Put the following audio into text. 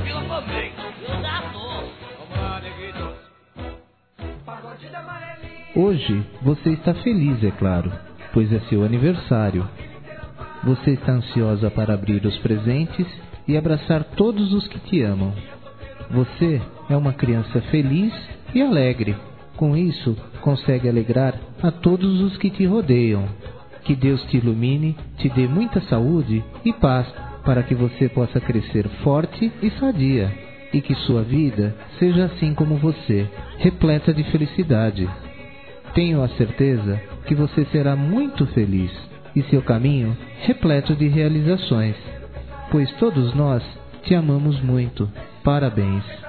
Vila também. Hoje você está feliz, é claro, pois é seu aniversário. Você está ansiosa para abrir os presentes e abraçar todos os que te amam. Você é uma criança feliz e alegre. Com isso, consegue alegrar a todos os que te rodeiam. Que Deus te ilumine, te dê muita saúde e paz, para que você possa crescer forte e sadia. E que sua vida seja assim como você, repleta de felicidade. Tenho a certeza que você será muito feliz e seu caminho repleto de realizações, pois todos nós te amamos muito. Parabéns!